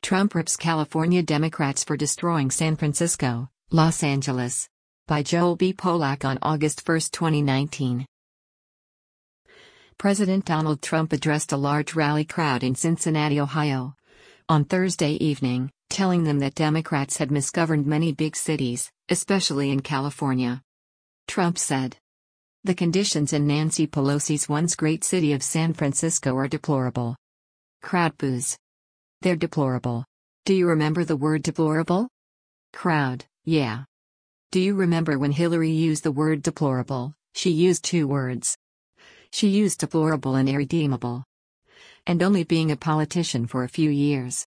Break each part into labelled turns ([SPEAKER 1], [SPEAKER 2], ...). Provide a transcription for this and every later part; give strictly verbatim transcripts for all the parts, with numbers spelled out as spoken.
[SPEAKER 1] Trump rips California Democrats for destroying San Francisco, Los Angeles. By Joel B. Polak on August first, twenty nineteen. President Donald Trump addressed a large rally crowd in Cincinnati, Ohio, on Thursday evening, telling them that Democrats had misgoverned many big cities, especially in California. Trump said, "The conditions in Nancy Pelosi's once great city of San Francisco are deplorable." Crowd boos. "They're deplorable. Do you remember the word deplorable?" Crowd, "Yeah." "Do you remember when Hillary used the word deplorable? She used two words. She used deplorable and irredeemable. And only being a politician for a few years.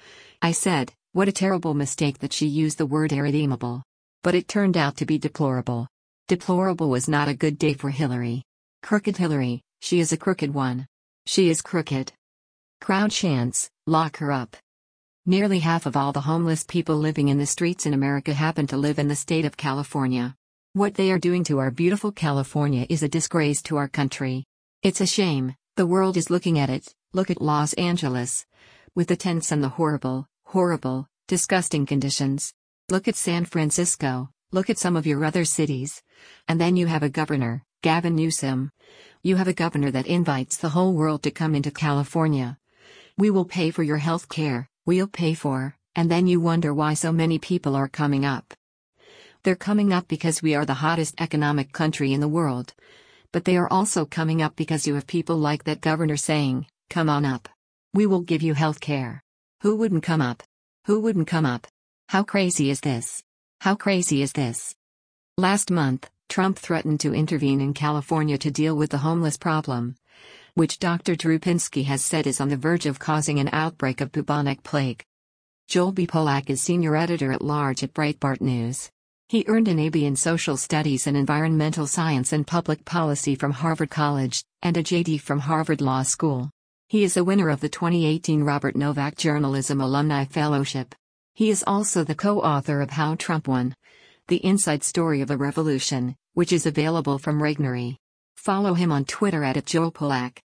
[SPEAKER 1] I said, what a terrible mistake that she used the word irredeemable. But it turned out to be deplorable. Deplorable was not a good day for Hillary. Crooked Hillary, she is a crooked one. She is crooked." Crowd chants, "Lock her up." Nearly half of all the homeless people living in the streets in America happen to live in the state of California. What they are doing to our beautiful California is a disgrace to our country. It's a shame. The world is looking at it. Look at Los Angeles. With the tents and the horrible, horrible, disgusting conditions. Look at San Francisco. Look at some of your other cities. And then you have a governor, Gavin Newsom. You have a governor that invites the whole world to come into California. We will pay for your health care, we'll pay for, and then you wonder why so many people are coming up. They're coming up because we are the hottest economic country in the world. But they are also coming up because you have people like that governor saying, "Come on up. We will give you health care." Who wouldn't come up? Who wouldn't come up? How crazy is this? How crazy is this? Last month, Trump threatened to intervene in California to deal with the homeless problem, which Doctor Drew Pinsky has said is on the verge of causing an outbreak of bubonic plague. Joel B. Polak is senior editor-at-large at Breitbart News. He earned an A B in Social Studies and Environmental Science and Public Policy from Harvard College, and a J D from Harvard Law School. He is a winner of the twenty eighteen Robert Novak Journalism Alumni Fellowship. He is also the co-author of How Trump Won: The Inside Story of a Revolution, which is available from Regnery. Follow him on Twitter at Joel Polak.